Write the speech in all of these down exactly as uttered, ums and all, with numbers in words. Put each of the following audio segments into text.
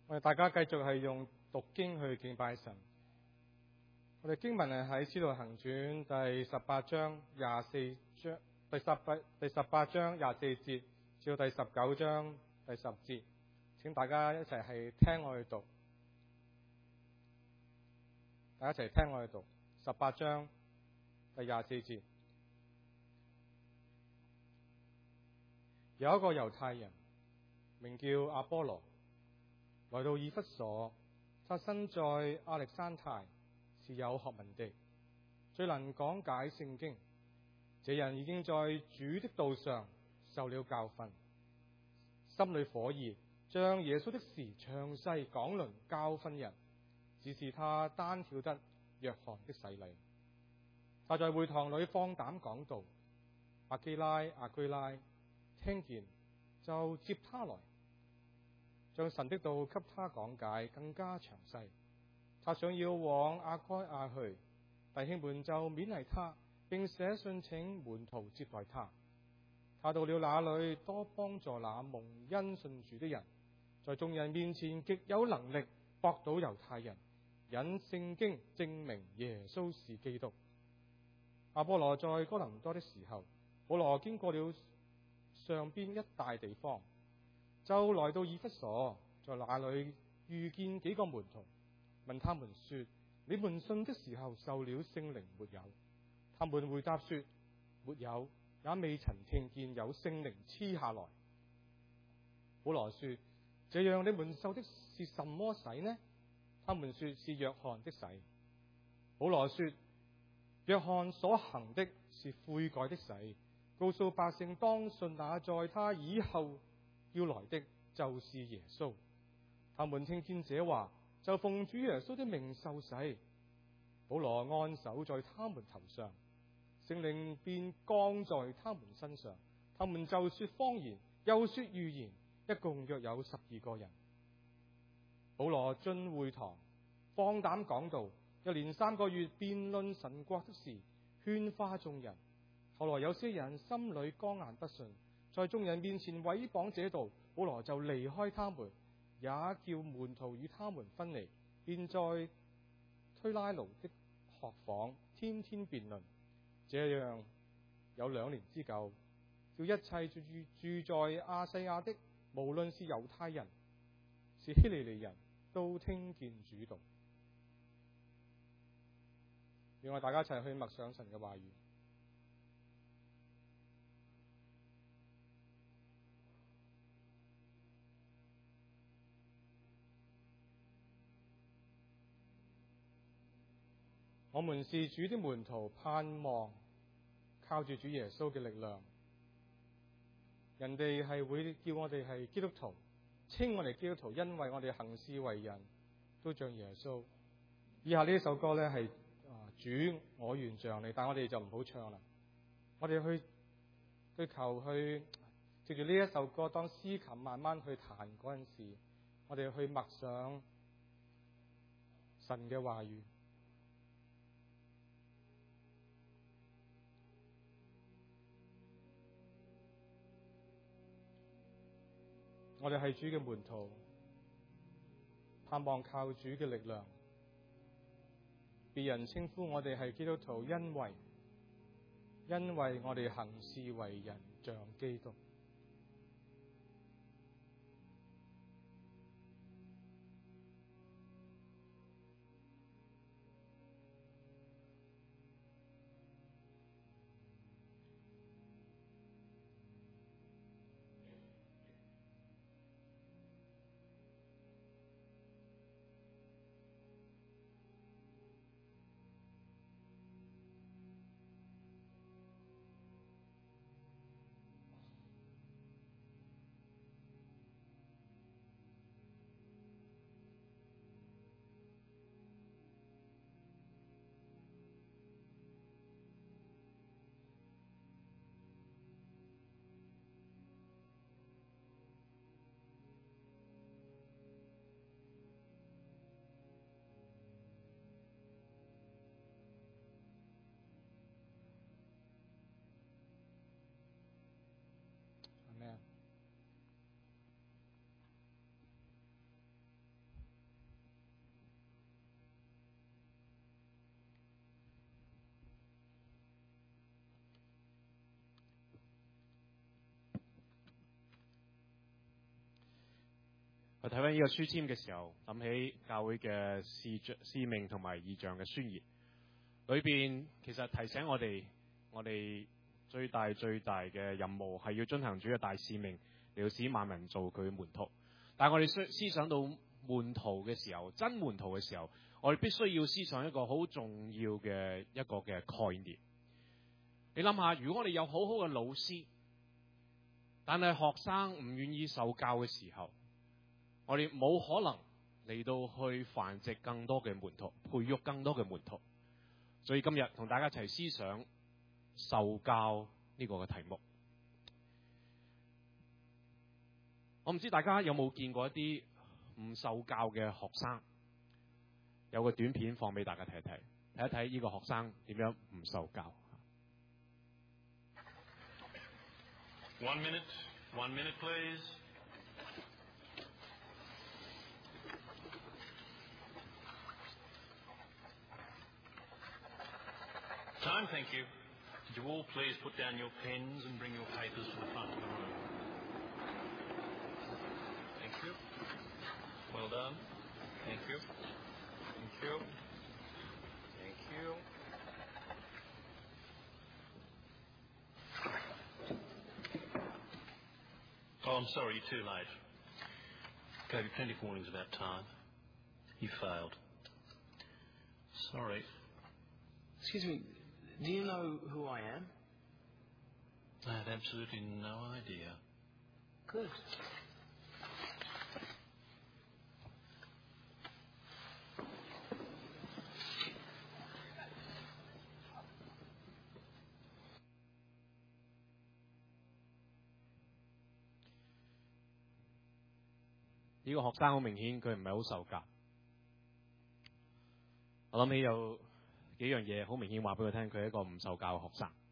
我哋大家繼續係用讀經去敬拜神。我哋經文係喺《使徒行傳》第十八章廿四章第十八第十八章廿四節至到第十九章第十節，請大家一齊係聽我去讀。大家一齊聽我去讀十八章第廿四節。有一個猶太人名叫阿波羅，來到以弗所，他身在亞歷山太，是有學問的，最能講解聖經。這人已經在主的道上受了教訓，心裏火熱，將耶穌的事詳細講論教訓人，只是他單曉得約翰的洗禮。他在會堂裏放膽講道，百基拉、亞居拉聽見就接他來，將神的道給他講解更加詳細。他想要往亞該亞去，弟兄們就勉勵他，並寫信請門徒接待他。他到了那裏，多幫助那蒙恩信主的人，在眾人面前極有能力駁倒猶太人，引聖經證明耶穌是基督。阿波羅在哥林多的時候，保羅經過了上邊一大地方，就來到以弗所，在那裏遇見幾個門徒，問他們說：你們信的時候受了聖靈沒有？他們回答說：沒有，也未曾聽見有聖靈賜下來。保羅說：這樣你們受的是什麼洗呢？他們說是約翰的洗。保羅說：約翰所行的是悔改的洗，告訴百姓當信那在他以後要來的就是耶穌。他們聽見這話，就奉主耶穌的名受洗。保羅按手在他們頭上，聖靈便降在他們身上，他們就說方言，又說預言，一共約有十二個人。保羅進會堂，放膽講道，一連三個月辯論神國的事，勸化眾人。後來有些人心裏剛硬不順，在眾人面前毀謗這道，保羅就離開他們，也叫門徒與他們分離，便在推拉奴的學房天天辯論。這樣有兩年之久，叫一切住住在亞細亞的，無論是猶太人是希利尼人，都聽見主道。讓我大家一齊去默想神嘅話語。我們是主的門徒，盼望靠住主耶穌嘅力量。人哋係會叫我哋係基督徒，稱我哋基督徒，因為我哋行事為人都像耶穌。以下呢一首歌咧係啊主我願像你，但我哋就唔好唱啦。我哋去去求去藉住呢一首歌，當司琴慢慢去彈嗰陣時，我哋去默想神嘅話語。我哋係主嘅門徒，盼望靠主嘅力量。別人稱呼我哋係基督徒，因為因為我哋行事為人像基督。 我睇翻呢個書籤嘅時候，諗起教會嘅使使命同埋異象嘅宣言，裏邊其實提醒我哋，我哋最大最大嘅任務係要遵行主嘅大使命，嚟到使萬民做佢嘅門徒。但係我哋思思想到門徒嘅時候，真門徒嘅時候，我哋必須要思想一個好重要嘅一個嘅概念。你諗下，如果我哋有好好嘅老師，但係學生唔願意受教嘅時候，我哋冇可能嚟到去繁殖更多嘅門徒，培育更多嘅門徒。所以今日同大家一齊思想受教呢個嘅題目。我唔知大家有冇見過一啲唔受教嘅學生，有個短片放俾大家睇一睇，睇一睇呢個學生點樣唔受教。 One minute, one minute, please. Time, thank you. Could you all please put down your pens and bring your papers to the front of the room? Thank you. Well done. Thank you. Thank you. Thank you. Oh, I'm sorry, you're too late. Gave you plenty of warnings about time. You failed. Sorry. Excuse me, do you know who I am? I have absolutely no idea. Good. 呢個學生好明顯佢唔係好受教。我諗起有幾樣嘢好明顯話俾佢聽，佢係一個唔受教嘅學生。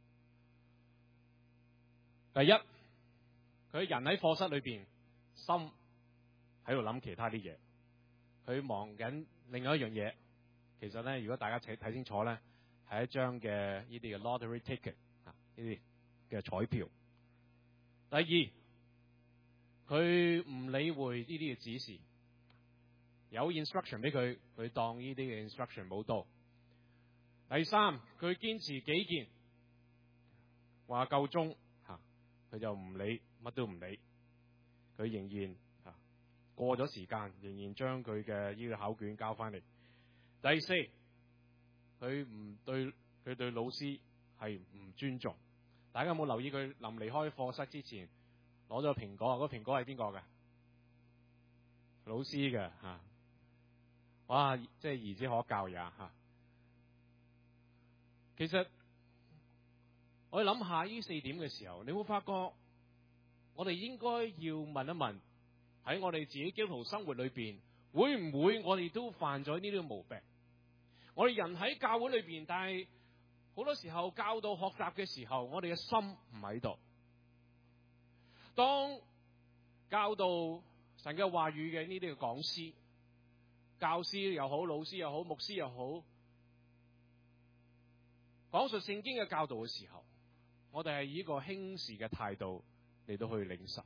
第一，佢人喺課室裏邊，心喺度諗其他啲嘢，佢忙緊另外一樣嘢。其實咧，如果大家睇睇清楚咧，係一張嘅呢啲嘅 lottery ticket 啊，呢啲嘅彩票。第二，佢唔理會呢啲嘅指示，有 instruction 俾佢，佢當呢啲嘅 instruction 冇到。第三，佢堅持己見，話夠鐘嚇，佢就唔理，乜都唔理，佢仍然嚇過咗時間，仍然將佢嘅呢個考卷交翻嚟。第四，佢唔對佢對老師係唔尊重。大家有冇留意佢臨離開課室之前攞咗個蘋果？嗰、那個蘋果係邊個嘅？老師嘅嚇。哇！即係兒子可教也嚇。其實我哋諗下呢四點嘅時候，你會發覺我哋應該要問一問，喺我哋自己基督徒生活裏邊，會唔會我哋都犯咗呢啲毛病？我哋人喺教會裏邊，但係好多時候教導學習嘅時候，我哋嘅心唔喺度。當教導神嘅話語嘅呢啲嘅講師、教師又好、老師又好、牧師又好，講述聖經嘅教導嘅時候，我哋係以一個輕視嘅態度嚟到去領受。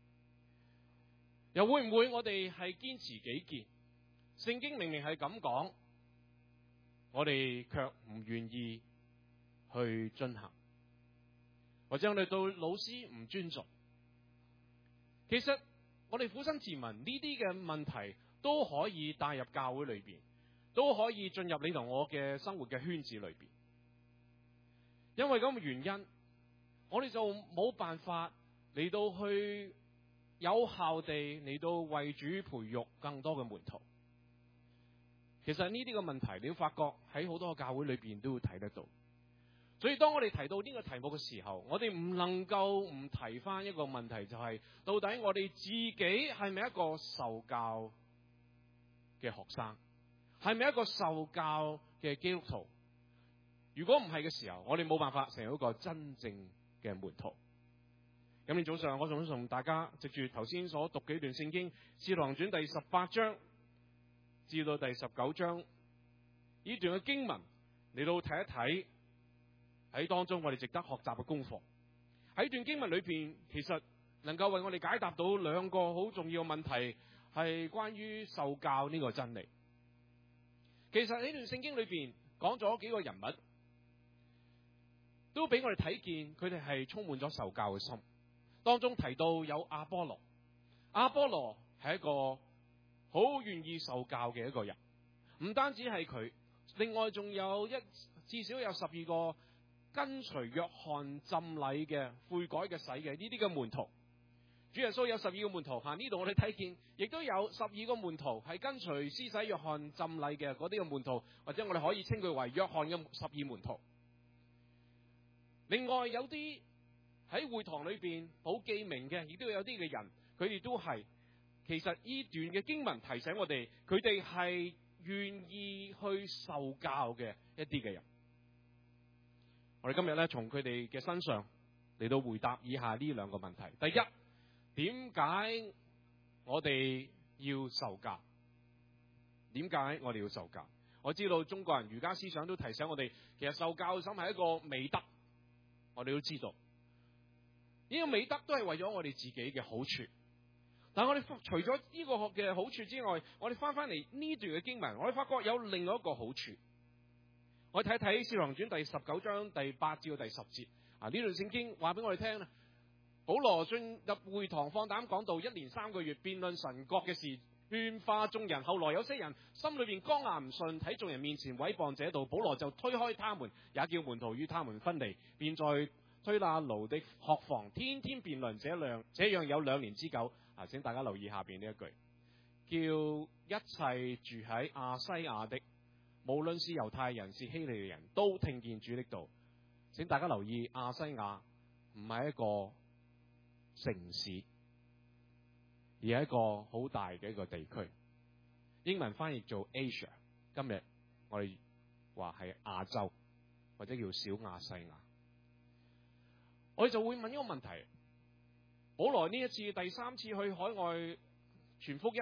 又會唔會我哋係堅持己見？聖經明明係咁講，我哋卻唔願意去進行，或者我哋對老師唔尊重。其實我哋撫心自問，呢啲嘅問題都可以帶入教會裏邊，都可以進入你同我嘅生活嘅圈子裏邊。因為咁嘅原因，我哋就冇辦法嚟到去有效地嚟到為主培育更多嘅門徒。其實呢啲嘅問題，你會發覺喺好多嘅教會裏邊都會睇得到。所以當我哋提到呢個題目嘅時候，我哋唔能夠唔提翻一個問題，就係到底我哋自己係咪一個受教嘅學生，係咪一個受教嘅基督徒？如果唔係嘅時候，我哋冇辦法成為一個真正嘅門徒。今天早上我想同大家藉住頭先所讀嘅一段聖經《使徒行傳》第十八章至到第十九章呢段嘅經文嚟到睇一睇，喺當中我哋值得學習嘅功課。喺段經文裏邊，其實能夠為我哋解答到兩個好重要嘅問題， 係關於受教呢個真理。其實呢段聖經裏邊講咗幾個人物，都俾我哋睇見佢哋係充滿咗受教嘅心。當中提到有亞波羅，亞波羅係一個好願意受教嘅一個人。唔單止係佢，另外仲有一至少有十二個跟隨約翰浸禮嘅悔改嘅洗嘅呢啲嘅門徒。主耶穌有十二個門徒，吓呢度我哋睇見，亦都有十二個門徒係跟隨施洗約翰浸禮嘅嗰啲嘅門徒，或者我哋可以稱佢為約翰嘅十二門徒。另外有啲喺會堂裏邊好記名嘅，亦都有啲嘅人，佢哋都係其實呢段嘅經文提醒我哋，佢哋係願意去受教嘅一啲嘅人。我哋今日咧從佢哋嘅身上嚟到回答以下呢兩個問題。第一，點解我哋要受教？點解我哋要受教？我知道中國人儒家思想都提醒我哋，其實受教心係一個美德。我哋都知道呢個美德都係為咗我哋自己嘅好處。但係我哋除咗呢個嘅好處之外，我哋翻翻嚟呢段嘅經文，我哋發覺有另外一個好處。我哋睇睇《使徒行傳》第十九章第八至到第十節啊，呢段聖經話俾我哋聽啦。保羅進入會堂放膽講道，一連三個月辯論神國嘅事，勸化眾人。後來有些人心裏邊剛硬唔信，睇眾人面前毀謗這道，保羅就推開他們，也叫門徒與他們分離，便在推拿奴的學房天天辯論，這樣這樣有兩年之久。啊，請大家留意下邊呢一句，叫一切住喺亞西亞的，無論是猶太人是希利尼人，都聽見主的道。請大家留意，亞西亞唔係一個城市，而係一個好大嘅一個地區。英文翻譯做 Asia， 今日我哋話係亞洲，或者叫小亞細亞。我哋就會問一個問題：保羅呢一次第三次去海外傳福音，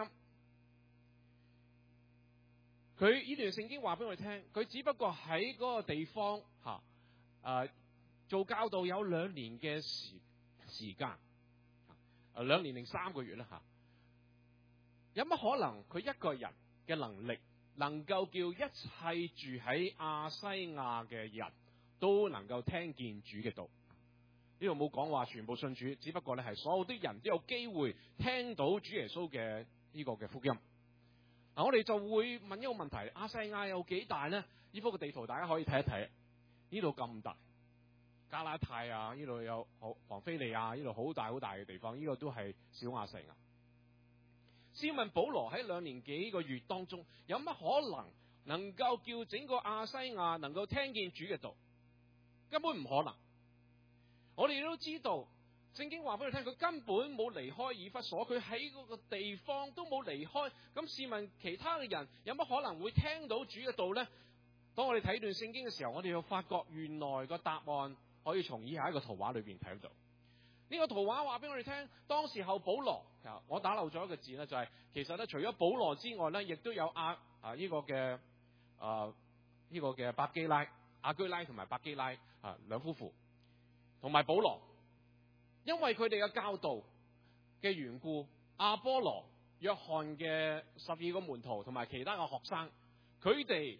佢呢段聖經話俾我哋聽，佢只不過喺嗰個地方吓誒、啊、做教導有兩年嘅時時間。誒，兩年零三個月啦吓，有乜可能佢一個人嘅能力能夠叫一切住喺亞西亞嘅人都能夠聽見主嘅道？呢度冇講話全部信主，只不過咧係所有啲人都有機會聽到主耶穌嘅呢個嘅福音。嗱，我哋就會問一個問題：亞西亞有幾大呢？呢幅嘅地圖大家可以睇一睇，呢度咁大。加拉太啊，呢度有好旁非利亞，呢度好大好大嘅地方，呢個都係小亞細亞。試問保羅喺兩年幾個月當中，有乜可能能夠叫整個亞西亞能夠聽見主嘅道？根本唔可能。我哋都知道，聖經話俾你聽，佢根本冇離開以弗所，佢喺嗰個地方都冇離開。咁試問其他嘅人有乜可能會聽到主嘅道呢？當我哋睇段聖經嘅時候，我哋又發覺原來個答案可以從以下一個圖畫裏邊睇到。呢個圖畫話俾我哋聽，當時候保羅，我打漏咗一個字咧，就係其實咧除咗保羅之外咧，亦都有阿啊呢個嘅啊呢個嘅百基拉、亞居拉同埋百基拉啊兩夫婦，同埋保羅，因為佢哋嘅教導嘅緣故，亞波羅、約翰嘅十二個門徒同埋其他嘅學生，佢哋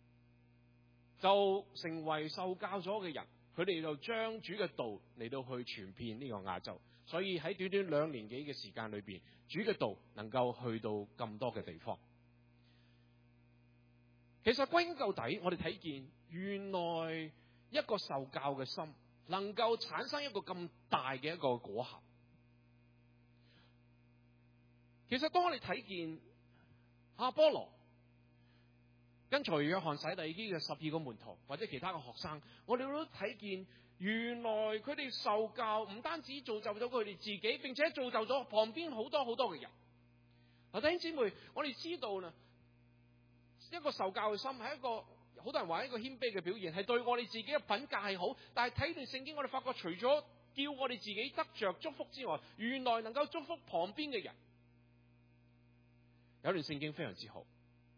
就成為受教咗嘅人。佢哋就將主嘅道嚟到去傳遍呢個亞洲，所以喺短短兩年幾嘅時間裏邊，主嘅道能夠去到咁多嘅地方。其實歸根究底，我哋睇見原來一個受教嘅心能夠產生一個咁大嘅一個果效。其實當我哋睇見亞波羅跟隨約翰洗禮基嘅十二個門徒或者其他嘅學生，我哋都睇見原來佢哋受教唔單止造就咗佢哋自己，並且造就咗旁邊好多好多嘅人。嗱，弟兄姊妹，我哋知道啦，一個受教嘅心係一個好多人話一個謙卑嘅表現，係對我哋自己嘅品格係好。但係睇段聖經，我哋發覺除咗叫我哋自己得着祝福之外，原來能夠祝福旁邊嘅人。有段聖經非常之好。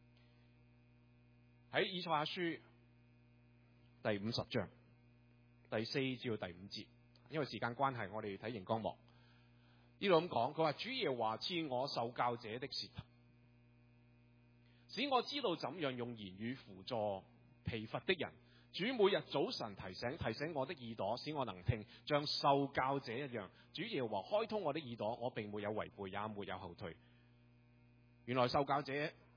喺以賽亞書第五十章第四至到第五節，因為時間關係，我哋睇熒光幕。 呢度咁講，佢話主耶和華賜我受教者的舌頭，使我知道怎樣用言語輔助疲乏的人。主每日早晨提醒提醒我的耳朵，使我能聽，像受教者一樣。主耶和華開通我的耳朵，我並沒有違背，也沒有後退。原來受教者，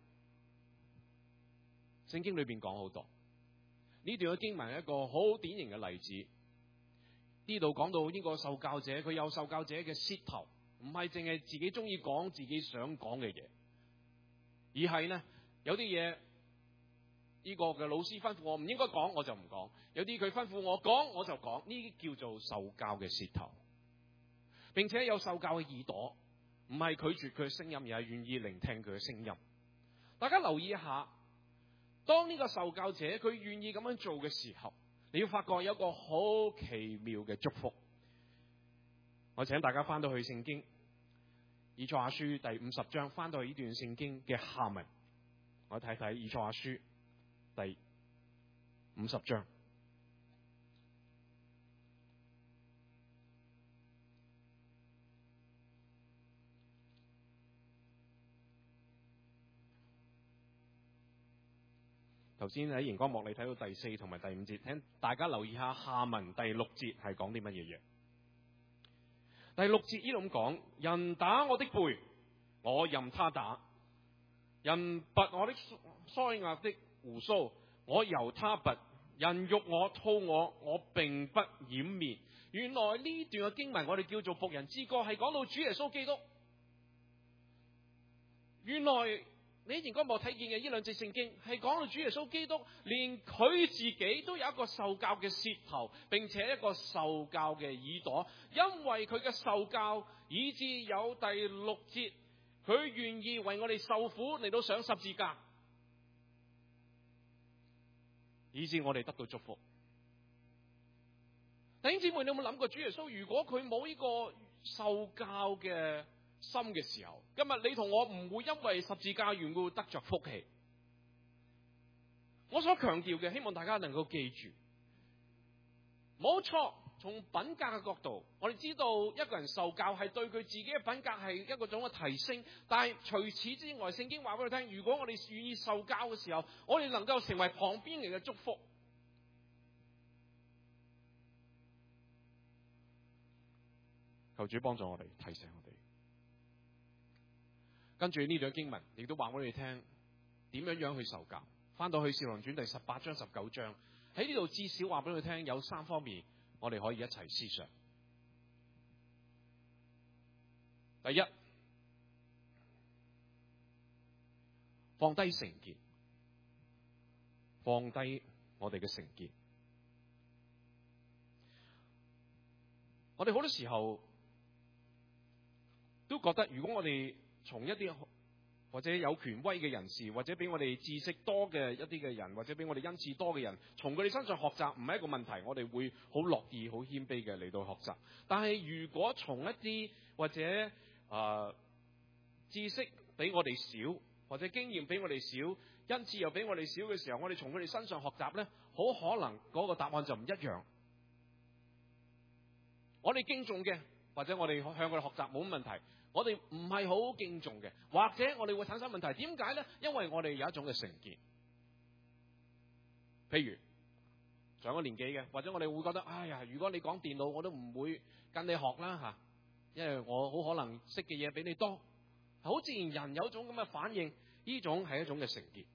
聖經裏邊講好多。呢段嘅經文係一個好典型嘅例子。呢度講到呢個受教者，佢有受教者嘅舌頭，唔係淨係自己中意講自己想講嘅嘢，而係呢，有啲嘢呢個嘅老師吩咐我唔應該講，我就唔講；有啲佢吩咐我講，我就講。呢啲叫做受教嘅舌頭，並且有受教嘅耳朵，唔係拒絕佢嘅聲音，而係願意聆聽佢嘅聲音。大家留意一下，當呢個受教者佢願意咁樣做嘅時候，你要發覺有一個好奇妙嘅祝福。我請大家翻到去聖經以賽亞書第五十章，翻到去呢段聖經嘅下文，我睇睇以賽亞書第五十章。頭先喺熒光幕你睇到第四同埋第五節，請大家留意下下文第六節係講啲乜嘢嘢。第六節呢度咁講：人打我的背，我任他打；人拔我的腮額的鬍鬚，我由他拔；人辱我、吐我，我並不掩面。原來呢段嘅經文我哋叫做僕人之歌，係講到主耶穌基督。原來你喺熒光幕睇見嘅呢兩節聖經係講到主耶穌基督，連佢自己都有一個受教嘅舌頭，並且一個受教嘅耳朵，因為佢嘅受教，以致有第六節，佢願意為我哋受苦嚟到上十字架，以致我哋得到祝福。弟兄姊妹，你有冇諗過主耶穌如果佢冇呢個受教嘅心嘅時候，今日你同我唔會因為十字架緣故得着福氣。我所強調嘅，希望大家能夠記住，冇錯，從品格嘅角度，我哋知道一個人受教係對佢自己嘅品格係一個種嘅提升，但係除此之外，聖經話俾佢聽，如果我哋願意受教嘅時候，我哋能夠成為旁邊人嘅祝福。求主幫助我哋，提醒我哋。跟住呢段經文，亦都話俾你聽點樣樣去受教。翻到去《使徒行傳》第十八章、十九章，喺呢度至少話俾你聽有三方面，我哋可以一齊思想。第一，放低成見，放低我哋嘅成見。我哋好多時候都覺得，如果我哋從一啲或者有權威嘅人士，或者比我哋知識多嘅一啲嘅人，或者比我哋恩賜多嘅人，從佢哋身上學習唔係一個問題，我哋會好樂意、好謙卑嘅嚟到學習。但係如果從一啲或者誒、呃、知識比我哋少，或者經驗比我哋少，恩賜又比我哋少嘅時候，我哋從佢哋身上學習呢，好可能嗰個答案就唔一樣。我哋敬重嘅，或者我哋向佢哋學習冇乜問題。我哋唔係好敬重嘅，或者我哋會產生問題。點解呢？因為我哋有一種嘅成見。譬如上咗年紀嘅，或者我哋會覺得，哎呀，如果你講電腦，我都唔會跟你學啦吓，因為我好可能識嘅嘢比你多。好自然，人有一種咁嘅反應，呢種係一種嘅成見。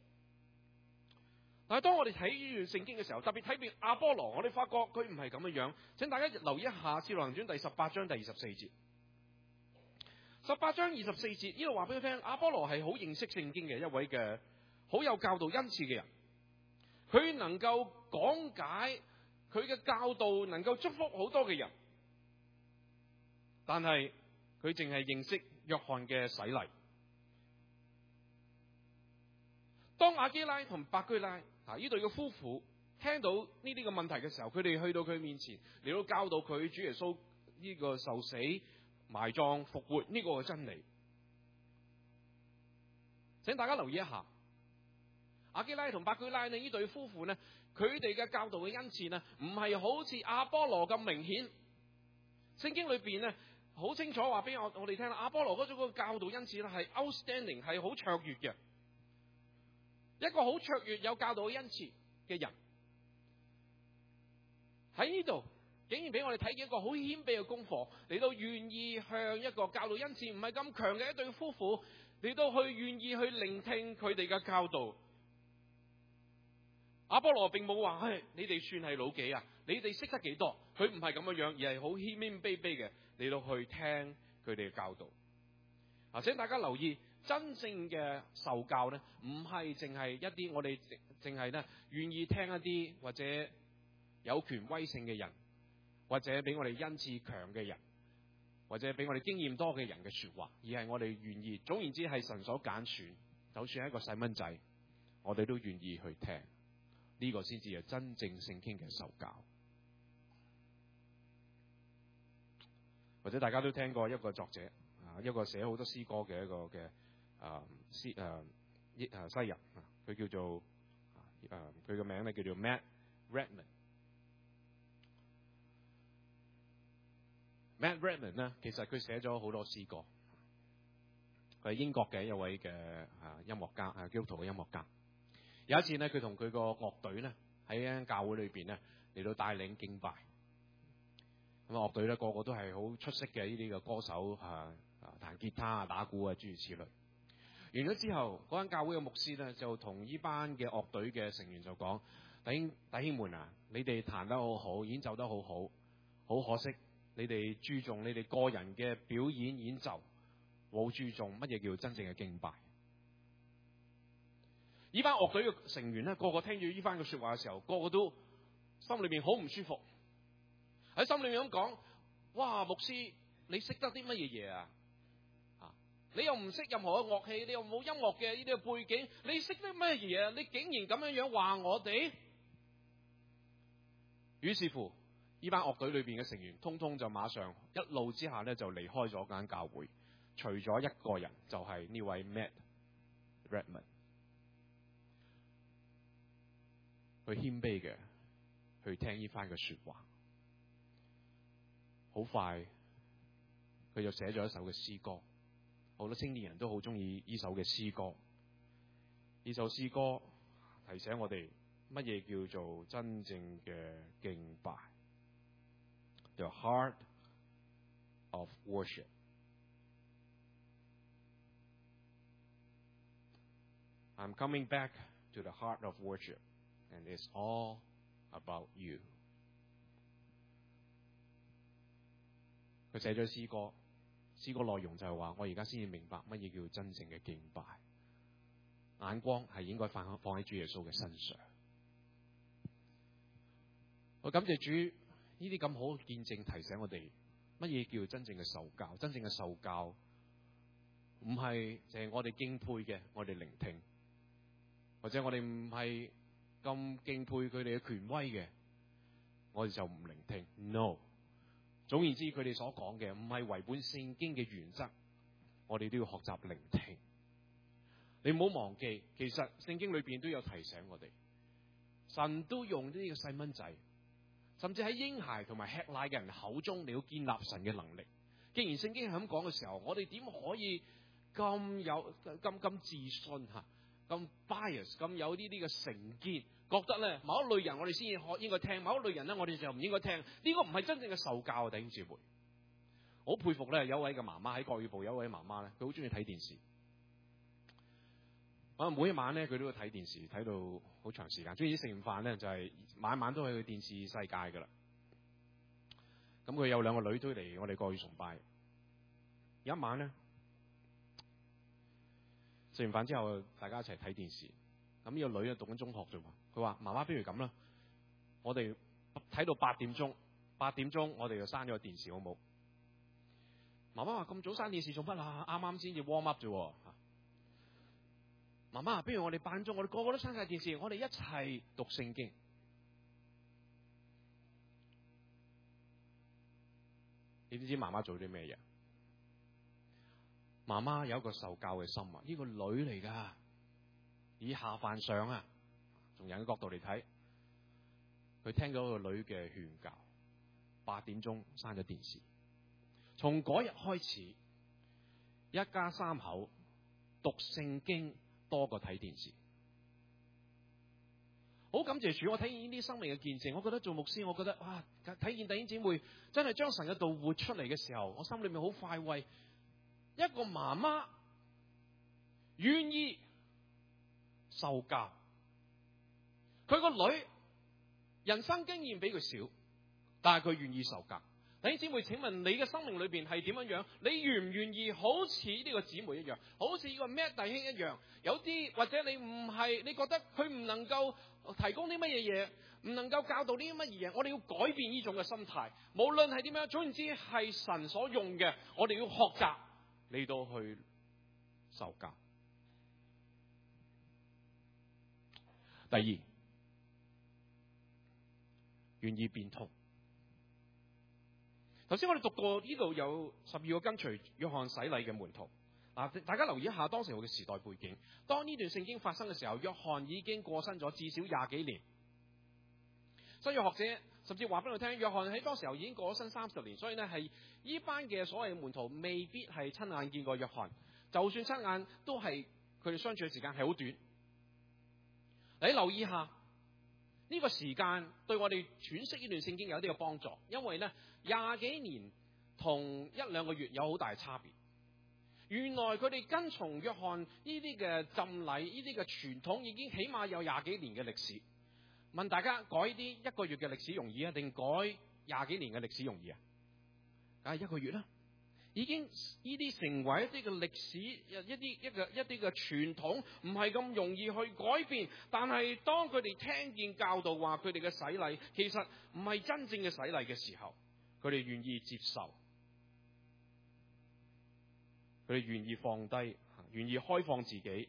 但係當我哋睇呢段聖經嘅時候，特別睇見亞波羅，我哋發覺佢唔係咁嘅樣。請大家留意一下《使徒行傳》第十八章第二十四節。十八章二十四節呢度話俾佢聽，亞波羅係好認識聖經嘅一位嘅好有教導恩賜嘅人，佢能夠講解佢嘅教導，能夠祝福好多嘅人，但係佢淨係認識約翰嘅洗禮。當亞基拉同百居拉啊呢對嘅夫婦聽到呢啲嘅問題嘅時候，佢哋去到佢面前嚟到教導佢主耶穌呢個受死埋葬復活呢個嘅真理。請大家留意一下，亞基拉同百居拉呢呢對夫婦呢，佢哋嘅教導嘅恩賜呢，唔係好似亞波羅咁明顯。聖經裏邊呢， 好清楚話俾我我哋聽啦，阿波羅嗰種個教導恩賜咧係 outstanding， 係好卓越嘅，一個好卓越有教導恩賜嘅人喺呢度，竟然俾我哋睇見一個好謙卑嘅功課，嚟到願意向一個教導恩賜唔係咁強嘅一對夫婦嚟到去願意去聆聽佢哋嘅教導。阿波羅並冇話，唉，你哋算係老幾啊？你哋識得幾多？佢唔係咁樣樣，而係好謙謙卑卑嘅嚟到去聽佢哋嘅教導。啊，請大家留意，真正嘅受教咧，唔係淨係一啲我哋淨係咧願意聽一啲或者有權威性嘅人，或者比我哋恩賜強嘅人，或者比我哋經驗多嘅人嘅說話，而係我哋願意，總言之係神所揀選，就算係一個細蚊仔，我哋都願意去聽。呢個先至係真正聖經嘅受教。或者大家都聽過一個作者啊，一個寫好多詩歌嘅一個嘅啊詩誒益啊西人啊，佢叫做誒佢嘅名咧叫做 Matt Redman。Matt Redman 咧，其實佢寫咗好多詩歌，佢係英國嘅一位嘅啊音樂家，啊基督徒嘅音樂家。有一次咧，佢同佢個樂隊咧喺間教會裏邊咧嚟到帶領敬拜。咁啊樂隊咧個個都係好出色嘅呢啲嘅歌手啊，啊彈吉他啊、打鼓啊諸如此類。完咗之後，嗰間教會嘅牧師咧就同呢班嘅樂隊嘅成員就講：弟兄弟兄們啊，你哋彈得好好，演奏得好好，好可惜你哋注重你哋個人嘅表演演奏，冇注重乜嘢叫真正嘅敬拜。呢班樂隊嘅成員咧，個個聽住呢番嘅說話嘅時候，個個都心裏邊好唔舒服，喺心裏面咁講：哇，牧師，你識得啲乜嘢嘢啊？啊，你又唔識任何嘅樂器，你又冇音樂嘅呢啲嘅背景，你識得乜嘢啊？你竟然咁樣樣話我哋？於是乎，呢班樂隊裏邊嘅成員，通通就馬上一怒之下咧，就離開咗間教會，除咗一個人，就係呢位 Matt Redman。去謙卑嘅去聽呢番嘅說話，好快佢就寫咗一首嘅詩歌，好多青年人都好中意呢首嘅詩歌。呢首詩歌提醒我哋乜嘢叫做真正嘅敬拜 ，The Heart of Worship。I'm coming back to the heart of worship.And it's all about you。佢寫咗詩歌，詩歌內容就係話：我而家先至明白乜嘢叫真正嘅敬拜，眼光係應該放放喺主耶穌嘅身上。我感謝主呢啲咁好嘅見證，提醒我哋乜嘢叫真正嘅受教。真正嘅受教唔係淨係我哋敬佩嘅，我哋聆聽，或者我哋唔係咁敬佩佢哋嘅權威嘅，我哋就唔聆聽。No， 總言之，佢哋所講嘅唔係違本聖經嘅原則，我哋都要學習聆聽。你唔好忘記，其實聖經裏邊都有提醒我哋，神都用呢個細蚊仔，甚至喺嬰孩同埋吃奶嘅人口中嚟到建立神嘅能力。既然聖經係咁講嘅時候，我哋點可以咁有咁咁自信吓？咁 bias 咁有呢啲嘅成見，覺得咧某一類人我哋先至應該聽，某一類人咧我哋就唔應該聽。呢、這個唔係真正嘅受教啊，弟兄姊妹。我好佩服咧，有一位嘅媽媽喺國語部，有一位媽媽咧，佢好中意睇電視。啊，每一晚咧佢都會睇電視，睇到好長時間。中意食完飯咧就係、是、晚晚都去電視世界噶啦。咁佢有兩個女都嚟我哋國語崇拜。有一晚咧，食完飯之後，大家一齊睇電視。咁呢個女咧讀緊中學啫嘛，佢話：媽媽，不如咁啦，我哋睇到八點鐘，八點鐘我哋就閂咗個電視好冇？媽媽話：咁早閂電視做乜啊？啱啱先至 warm up 啫。媽媽，不如我哋八點鐘，我哋個個都閂晒電視，我哋一齊讀聖經。你知唔知媽媽做啲咩嘢？媽媽有一個受教嘅心啊！呢個女嚟噶，以下犯上啊！從人嘅角度嚟睇，佢聽咗個女嘅勸教，八點鐘閂咗電視。 從嗰日開始，一家三口讀聖經多過睇電視。好感謝主，我睇見呢啲生命嘅見證，我覺得做牧師，我覺得哇，睇見弟兄姊妹真係將神嘅道活出嚟嘅時候，我心裏面好快慰。一個媽媽願意受教，佢個女人生經驗比佢少，但係佢願意受教。弟兄姊妹，請問你嘅生命裏邊係點樣樣？你願唔願意好似呢個姊妹一樣，好似呢個 Matt 弟兄一樣？有啲或者你唔係，你覺得佢唔能夠提供啲乜嘢嘢，唔能夠教導啲乜嘢嘢？我哋要改變呢種嘅心態，無論係點樣，總言之係神所用嘅，我哋要學習嚟到去受教。第二，願意變通。頭先我哋讀過呢度有十二個跟隨約翰洗禮嘅門徒。嗱，大家留意一下當時候嘅時代背景。當呢段聖經發生嘅時候，約翰已經過身咗至少廿幾年。新約學者甚至話俾我聽，約翰喺當時候已經過咗身三十年，所以呢係呢班嘅所謂嘅門徒未必係親眼見過約翰，就算親眼都係佢哋相處嘅時間係好短。你留意下呢個時間對我哋詮釋呢段聖經有啲嘅幫助，因為呢廿幾年同一兩個月有好大嘅差別。原來佢哋跟從約翰呢啲嘅浸禮，呢啲嘅傳統已經起碼有廿幾年嘅歷史。問大家改啲一個月嘅歷史容易啊，定改廿幾年嘅歷史容易啊？梗係一個月啦。已經呢啲成為一啲嘅歷史，一啲一個一啲嘅傳統，唔係咁容易去改變。但係當佢哋聽見教導話佢哋嘅洗禮其實唔係真正嘅洗禮嘅時候，佢哋願意接受，佢哋願意放低，願意開放自己，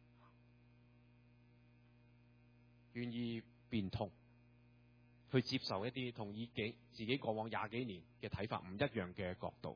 願意變通，去接受一啲同自己自己過往廿幾年嘅睇法唔一樣嘅角度。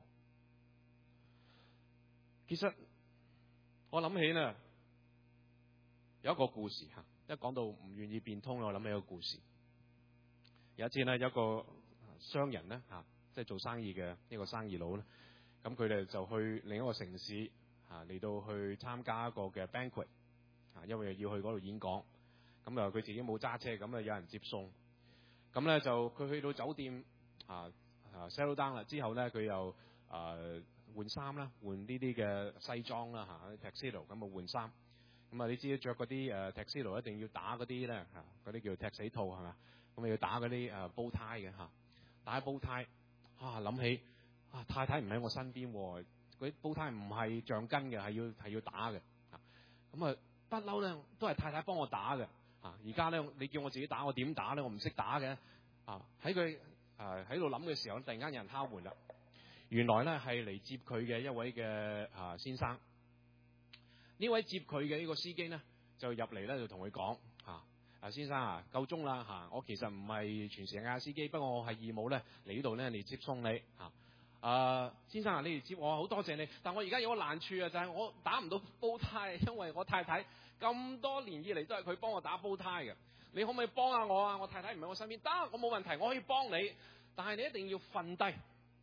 其實我諗起呢有一個故事吓，一講到唔願意變通，我諗起一個故事。有一次呢，有一個商人呢，吓，即係做生意嘅一個生意佬咧，咁佢哋就去另一個城市吓嚟到去參加一個嘅 banquet， 啊，因為要去嗰度演講，咁啊佢自己冇揸車，咁啊有人接送，咁咧就佢去到酒店啊啊 settle down 啦，之後咧佢又啊。換衫啦，換呢啲嘅西裝啦嚇，tuxedo咁啊換衫。咁啊你知着嗰啲誒 tuxedo 一定要打嗰啲咧嚇，嗰啲叫踢死套係嘛？咁啊要打嗰啲誒煲呔嘅嚇，打煲呔啊諗起啊太太唔喺我身邊喎，嗰啲煲呔唔係橡筋嘅，係要係要打嘅嚇。咁啊不嬲咧都係太太幫我打嘅嚇，而家咧你叫我自己打，我點打咧？我唔識打嘅啊！喺佢誒喺度諗嘅時候，突然間有人敲門啦。原來咧係嚟接佢嘅一位嘅啊先生，呢位接佢嘅呢個司機咧就入嚟咧就同佢講嚇啊先生啊夠鐘啦嚇，我其實唔係全時間嘅司機，不過我係義務咧嚟呢度咧嚟接送你嚇啊先生啊，你嚟接我好多謝你，但我而家有個難處啊，就係我打唔到煲呔，因為我太太咁多年以嚟都係佢幫我打煲呔嘅，你可唔可以幫下我啊？我太太唔喺我身邊，得我冇問題，我可以幫你，但係你一定要瞓低。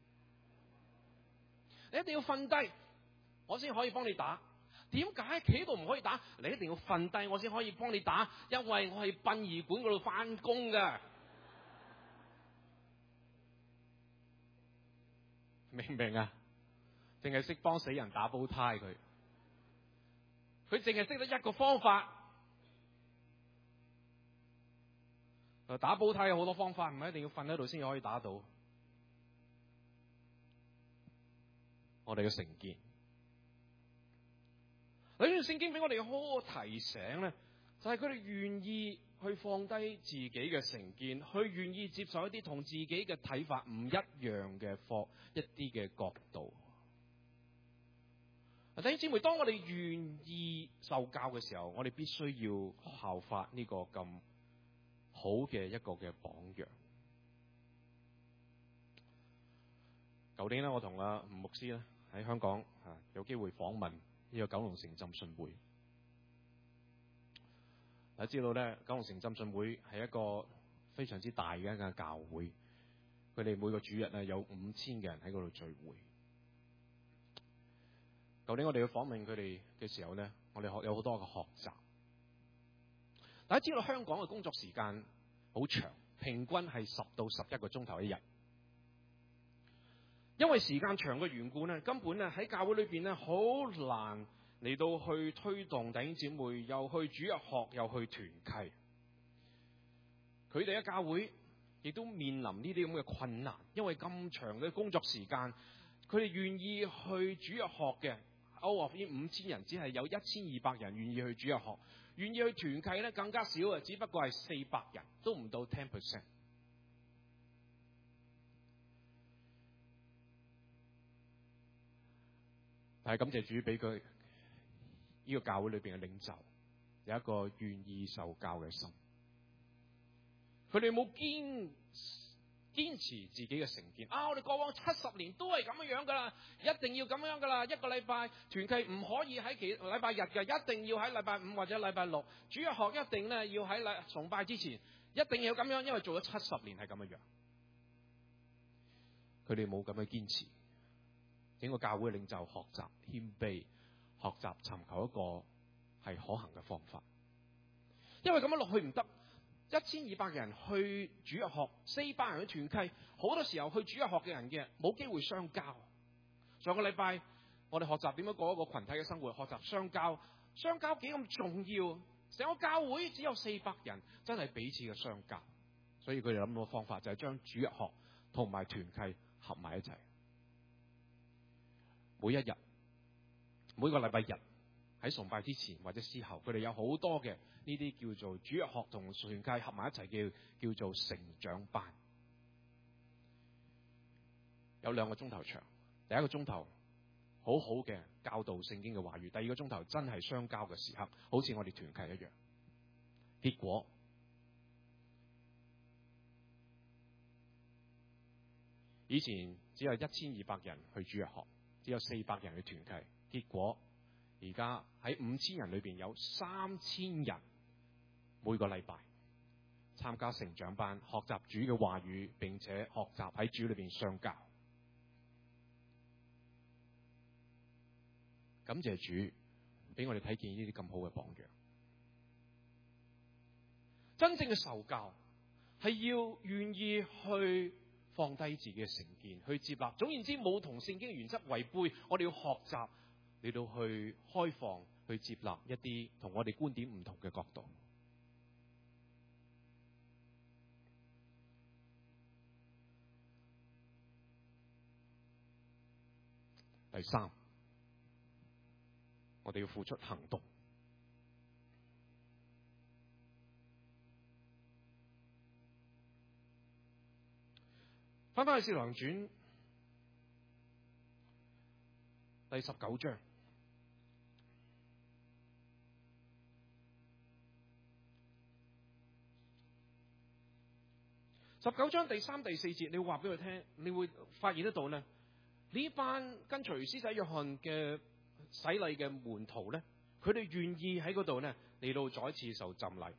你一定要瞓低，我先可以幫你打。點解企喺度唔可以打？你一定要瞓低，我先可以幫你打，因為我係殯儀館嗰度翻工㗎。明唔明啊？淨係識幫死人打煲呔佢，佢淨係識得一個方法。打煲呔有好多方法，唔係一定要瞓喺度先可以打到。我哋嘅成見，呢段聖經俾我哋好好提醒咧，就係佢哋願意去放低自己嘅成見，去願意接受一啲同自己嘅睇法唔一樣嘅課一啲嘅角度。弟兄姊妹，當我哋願意受教嘅時候，我哋必須要效法呢個咁好嘅一個嘅榜樣。舊年咧，我同阿吳牧師咧喺香港啊，有機會訪問呢個九龍城浸信會。大家知道咧，九龍城浸信會係一個非常之大嘅一間教會，佢哋每個主日咧有五千嘅人喺嗰度聚會。 舊年我哋去訪問佢哋嘅時候呢，我哋學有好多嘅學習。大家知道香港嘅工作時間好長，平均係十到十一個鐘頭一日。因為時間長嘅緣故呢，根本呢喺教會裏邊呢，好難嚟到去推動弟兄姊妹，又去主日學，又去團契。佢哋嘅教會亦都面臨呢啲咁嘅困難，因為咁長嘅工作時間，佢哋願意去主日學嘅 out of 呢五千人，只係有一千二百人願意去主日學，願意去團契呢更加少啊，只不過係四百人，都唔到 ten percent。但係感謝主俾佢呢個教會裏邊嘅領袖有一個願意受教嘅心，佢哋冇堅堅持自己嘅成見啊！我哋過往七十年都係咁樣樣噶啦，一定要咁樣噶啦，一個禮拜團契唔可以喺其禮拜日嘅，一定要喺禮拜五或者禮拜六，主日學一定咧要喺禮崇拜之前，一定要咁樣，因為做咗七十年係咁樣樣，佢哋冇咁嘅堅持。整個教會領袖學習謙卑，學習尋求一個係可行嘅方法。因為咁樣落去唔得，一千二百人去主日學，四百人去團契，好多時候去主日學嘅人嘅冇機會相交。上個禮拜我哋學習點樣過一個群體嘅生活，學習相交，相交幾咁重要。成個教會只有四百人，真係彼此嘅相交。所以佢哋諗到個方法就係將主日學同埋團契合埋一齊。每一日，每個禮拜日喺崇拜之前或者之後，佢哋有好多嘅呢啲叫做主日學同團契合埋一齊嘅叫做成長班，有兩個鐘頭長。第一個鐘頭好好嘅教導聖經嘅話語，第二個鐘頭真係相交嘅時刻，好似我哋團契一樣。結果以前只有一千二百人去主日學，只有四百人去團契，結果而家喺五千人裏邊有三千人每個禮拜參加成長班，學習主嘅話語，並且學習喺主裏邊相交。感謝主俾我哋睇見呢啲咁好嘅榜樣。真正嘅受教係要願意去放低自己嘅成見，去接納。總言之，冇同聖經原則違背，我哋要學習嚟到去開放，去接納一啲同我哋觀點唔同嘅角度。第三，我哋要付出行動。翻返去《使徒行傳》第十九章，十九章第三、第四節，你會話俾佢聽，你會發現得到咧，呢班跟隨施洗約翰嘅洗禮嘅門徒咧，佢哋願意喺嗰度咧嚟到再一次受浸禮。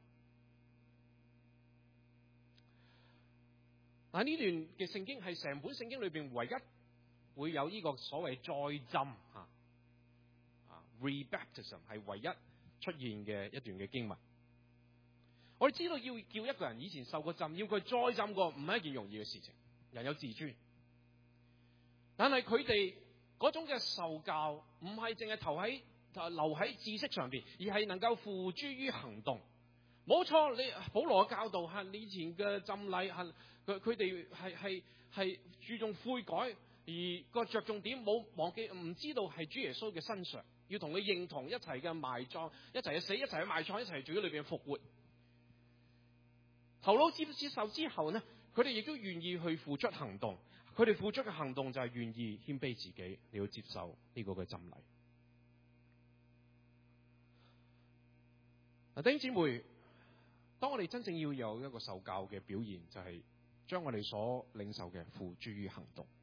嗱，呢段嘅聖經係成本聖經裏邊唯一會有呢個所謂再浸啊啊 rebaptism 係唯一出現嘅一段嘅經文。我哋知道要叫一個人以前受過浸，要佢再浸過，唔係一件容易嘅事情。人有自尊，但係佢哋嗰種嘅受教唔係淨係投喺留喺知識上邊，而係能夠付諸於行動。冇錯，你保羅嘅教導係你以前嘅浸禮係。佢佢哋係係係注重悔改，而個着重點冇忘記，唔知道係主耶穌嘅身上，要同佢認同一齊嘅埋葬，一齊去死，一齊去埋葬，一齊住喺裏邊復活。頭腦接接受之後呢，佢哋亦都願意去付出行動。佢哋付出嘅行動就係願意謙卑自己，你要接受呢個嘅浸禮。嗱，弟兄姊妹，當我哋真正要有一個受教嘅表現，就係、是。將我哋所領受嘅付諸於行動。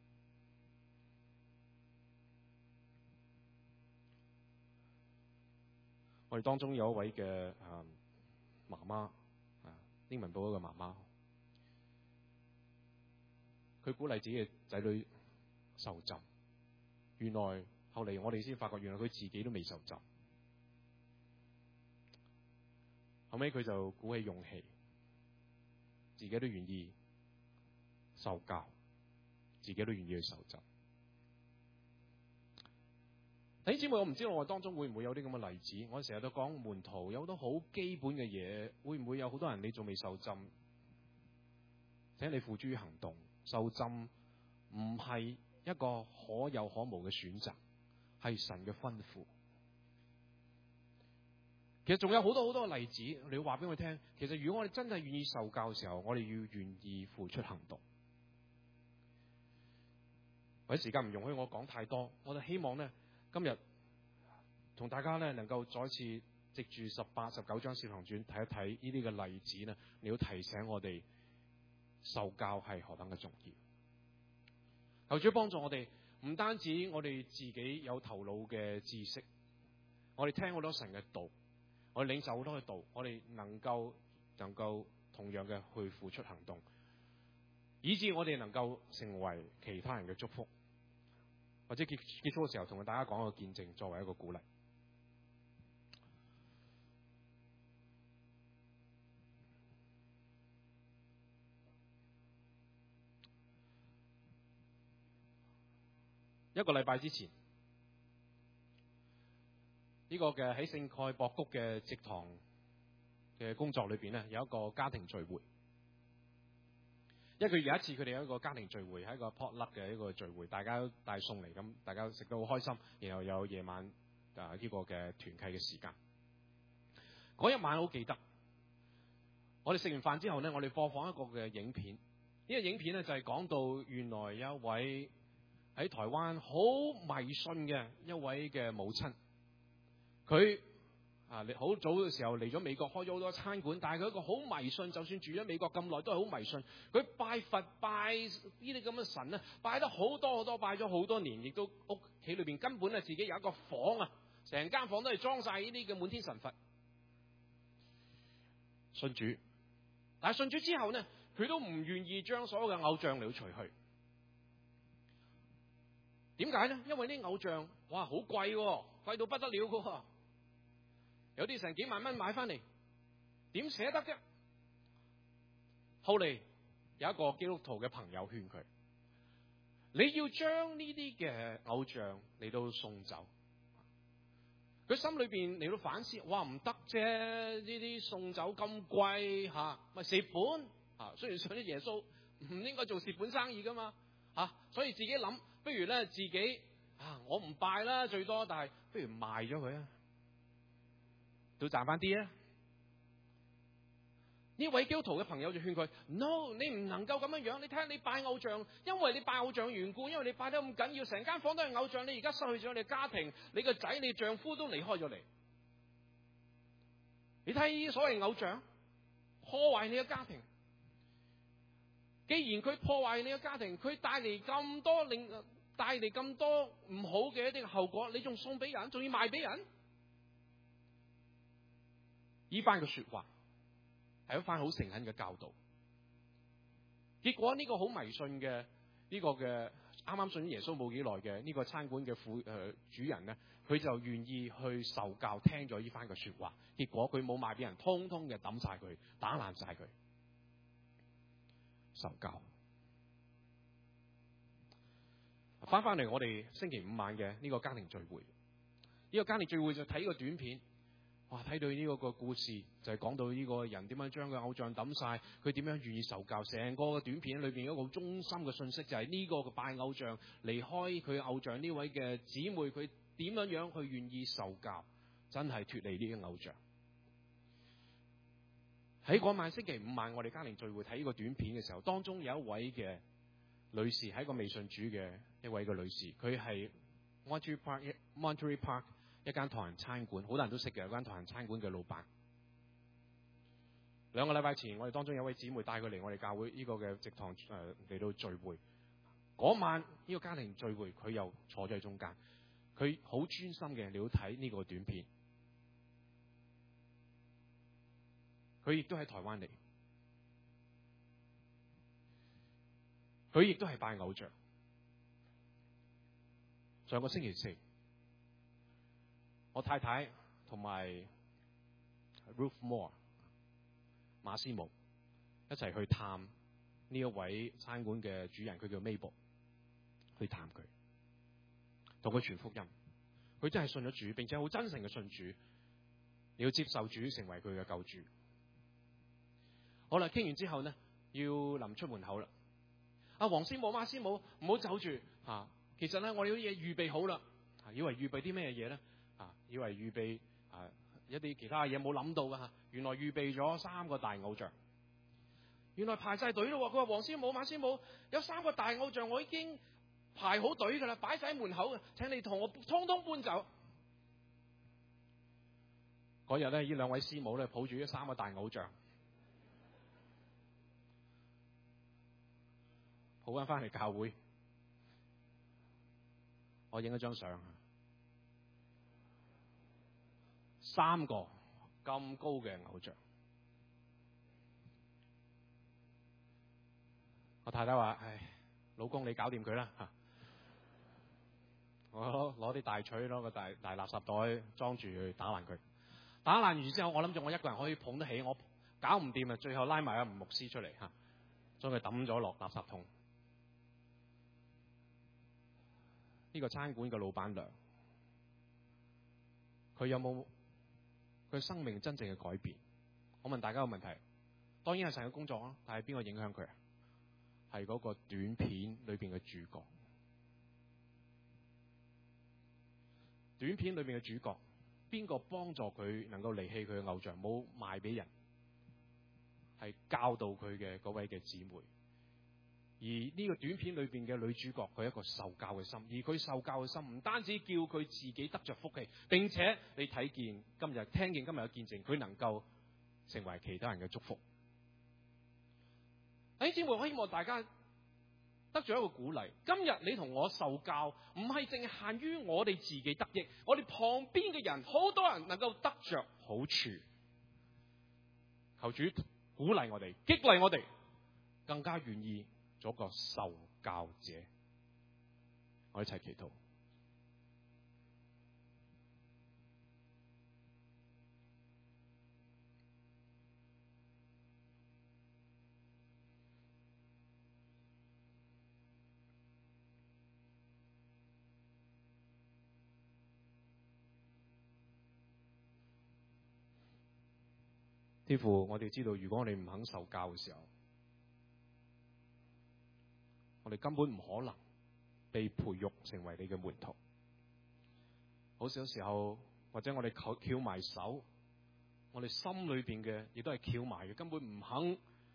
我哋當中有一位嘅誒媽媽，啊英文部一個媽媽，佢鼓勵自己嘅仔女受浸。原來後後嚟我哋先發覺，原來佢自己都未受浸。後尾佢就鼓起勇氣，自己都願意受教，自己都願意去受浸。弟兄姊妹，我唔知道我當中會唔會有啲咁嘅例子。我成日都講門徒有好多好基本嘅嘢，會唔會有好多人你仲未受浸？請你付諸於行動。受浸唔係一個可有可無嘅選擇，係神嘅吩咐。其實仲有好多好多嘅例子，你要話俾我聽。其實如果我哋真係願意受教嘅時候，我哋要願意付出行動。或者時間唔容許我講太多，我就希望呢，今日同大家呢能夠再次藉住十八、十九章使徒行傳睇一睇呢啲嘅例子呢，你要提醒我哋受教係何等嘅重要。求主幫助我哋，唔單止我哋自己有頭腦嘅知識，我哋聽好多神嘅道，我哋領受好多嘅道，我哋能夠能夠同樣嘅去付出行動，以致我哋能夠成為其他人嘅祝福。或者結結束嘅時候，同大家講個見證，作為一個鼓勵。一個禮拜之前，呢、這個嘅喺聖蓋博谷嘅植堂嘅工作裏邊呢，有一個家庭聚會。因為佢有一次佢哋有一個家庭聚會，係一個 potluck 嘅一個聚會，大家都帶餸嚟，咁大家食得好開心，然後有夜晚啊呢個嘅團契嘅時間。嗰一晚好記得，我哋食完飯之後呢，我哋播放一個嘅影片。呢、這個影片呢，就係講到原來有一位喺台灣好迷信嘅一位嘅母親，佢啊，你好早嘅時候嚟咗美國，開咗好多餐館，但係佢一個好迷信，就算住咗美國咁耐都係好迷信。佢拜佛拜呢啲咁嘅神咧，拜得好多好多，拜咗好多年，亦都屋企裏邊根本係自己有一個房啊，成間房都係裝晒呢啲嘅滿天神佛。信主，但係信主之後呢，佢都唔願意將所有嘅偶像嚟除去。點解呢？因為啲偶像哇好貴喎，貴到不得了㗎。有啲成幾萬蚊買翻嚟，點捨得啫？後嚟有一個基督徒嘅朋友勸佢：你要將呢啲嘅偶像嚟到送走。佢心裏邊嚟到反思，哇唔得啫！呢啲送走咁貴吓，咪蝕本啊！雖然信咗耶穌，唔應該做蝕本生意噶嘛吓、啊，所以自己諗，不如咧自己啊，我唔拜啦，最多，但係不如賣咗佢啊！都賺翻啲啊！呢位基督徒嘅朋友就勸佢 ：No， 你唔能夠咁樣樣。你睇下你拜偶像，因為你拜偶像緣故，因為你拜得咁緊要，成間房都係偶像。你而家失去咗你嘅家庭，你個仔、你丈夫都離開咗你。你睇呢啲所謂偶像破壞你嘅家庭。既然佢破壞你嘅家庭，佢帶嚟咁多令帶嚟咁多唔好嘅一啲後果，你仲送俾人，仲要賣俾人？呢番嘅說話係一番好誠懇嘅教導。結果呢個好迷信嘅呢、這個嘅啱啱信耶穌冇幾耐嘅呢個餐館嘅副誒主人呢，佢就願意去受教，聽咗呢番嘅說話。結果佢冇賣俾人，通通嘅抌晒佢，打爛晒佢。受教。翻翻嚟我哋星期五晚嘅呢個家庭聚會，呢、這個家庭聚會就睇個短片。哇！睇到呢個個故事就係、是、講到呢個人點樣將個偶像抌晒，佢點樣願意受教。成個短片裏邊有一個中心嘅信息就係、是、呢個嘅拜偶像離開佢偶像呢位嘅姊妹，佢點樣樣去願意受教，真係脫離呢個偶像。喺嗰晚星期五晚，我哋家庭聚會睇呢個短片嘅時候，當中有一位嘅女士係一個未信主嘅一位嘅女士，佢係 Monterey Park Monterey Park。一間唐人餐館，好多人都識嘅，有間唐人餐館嘅老闆。兩個禮拜前，我哋當中有位姊妹帶佢嚟我哋教會呢個嘅植堂誒嚟到聚會。嗰晚呢個家庭聚會，佢又坐咗喺中間，佢好專心嘅嚟到睇呢個短片。佢亦都喺台灣嚟，佢亦都係拜偶像。上個星期四， 我太太同埋 Ruth Moore 馬師母一齊去探呢一位餐館嘅主人，佢叫 Mabel， 去探佢，同佢傳福音。佢真係信咗主，並且好真誠嘅信主，你要接受主成為佢嘅救主。好啦，傾完之後呢，要臨出門口啦。阿黃師母、馬師母，唔好走住吓、啊。其實咧，我哋啲嘢預備好啦、啊。以為預備啲咩嘢咧？啊，以為預備啊一啲其他嘢冇諗到噶吓、啊。原來預備咗三個大偶像。原來排晒隊咯。佢話黃師母、馬師母，有三個大偶像，我已經排好隊噶啦，擺晒喺門口嘅，請你同我通通搬走。嗰日咧，呢兩位師母咧抱住呢三個大偶像，抱翻翻嚟教會，我影咗張相，三個咁高嘅偶像。我太太話：唉，老公你搞掂佢啦吓，我攞啲大錘，攞個大大垃圾袋裝住去打爛佢。打爛完之後，我諗住我一個人可以捧得起，我搞唔掂啊！最後拉埋阿吳牧師出嚟吓，將佢抌咗落垃圾桶。呢個餐館嘅老闆娘，佢有冇佢生命真正嘅改變？我問大家個問題，當然係神嘅工作啦，但係邊個影響佢啊？係嗰個短片裏邊嘅主角。短片裏邊嘅主角，邊個幫助佢能夠離棄佢嘅偶像，冇賣俾人？係教導佢嘅嗰位嘅姊妹。而呢個短片裏邊嘅女主角，佢一個受教嘅心，而佢受教嘅心唔單止叫佢自己得着福氣，並且你睇見今日聽見今日嘅見證，佢能夠成為其他人嘅祝福。弟兄姊妹，我希望大家得咗一個鼓勵。今日你同我受教，唔係淨係限於我哋自己得益，我哋旁邊嘅人，好多人能夠得着好處。求主鼓勵我哋，激勵我哋，更加願意做個受教者。我一齊祈禱。天父，我哋知道，如果我哋唔肯受教嘅時候，我哋根本唔可能被培育成為你嘅門徒。好少時候，或者我哋翹翹埋手，我哋心裏邊嘅亦都係翹埋嘅，根本唔肯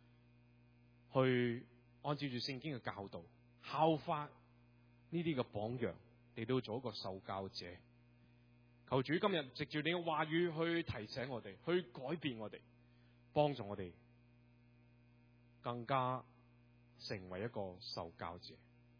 去按照住聖經嘅教導，效法呢啲嘅榜樣，嚟到做一個受教者。求主今日藉住你嘅話語去提醒我哋，去改變我哋，幫助我哋更加成為一個受教者。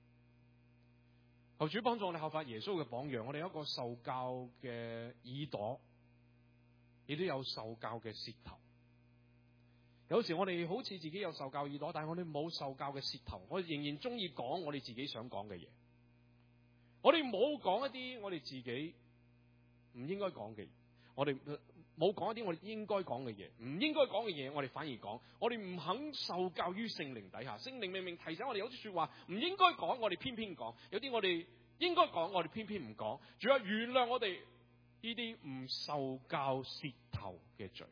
求主幫助我哋效法耶穌嘅榜樣，我哋有一個受教嘅耳朵，亦都有受教嘅舌頭。有時我哋好似自己有受教耳朵，但係我哋冇受教嘅舌頭，我哋仍然中意講我哋自己想講嘅嘢。我哋冇講一啲我哋自己唔應該講嘅嘢，我哋冇講一啲我哋應該講嘅嘢，唔應該講嘅嘢，我哋反而講。我哋唔肯受教於聖靈底下，聖靈明明提醒我哋有啲說話唔應該講，我哋偏偏講；有啲我哋應該講，我哋偏偏唔講。主要原諒我哋呢啲唔受教舌頭嘅罪。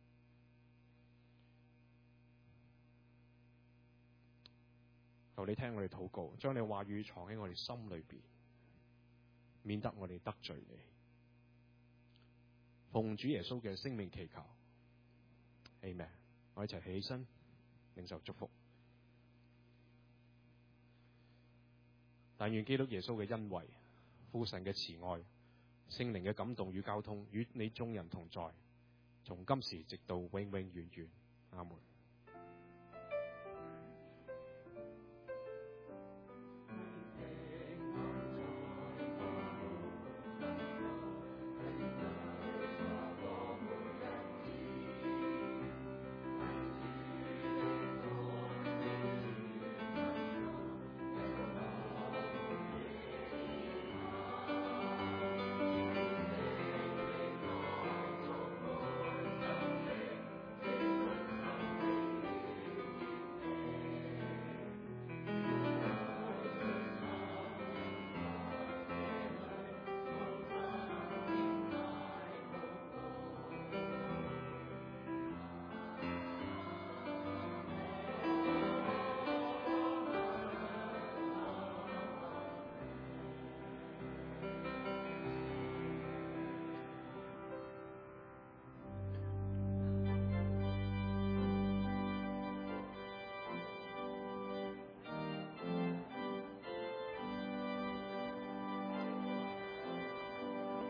求你聽我哋禱告，將你話語藏喺我哋心裏邊，免得我哋得罪你。奉主耶穌嘅聖名祈求 Amen。 我一齊起身領受祝福。但願基督耶穌嘅恩惠、父神嘅慈愛、聖靈嘅感動與交通與你眾人同在，從今時直到永永遠遠。阿門。